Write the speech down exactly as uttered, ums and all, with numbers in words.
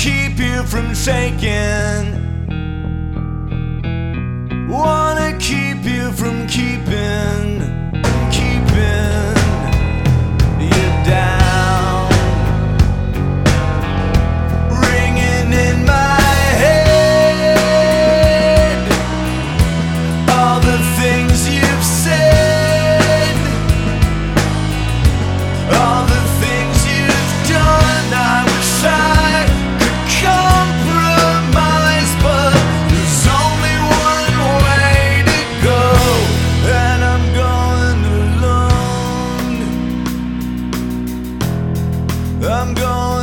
keep you from shaking. Wanna keep you from keeping, keeping you down. Ringing in my head, all the things you've said, all the things you've done. I wish I could compromise, but there's only one way to go, and I'm going alone. I'm going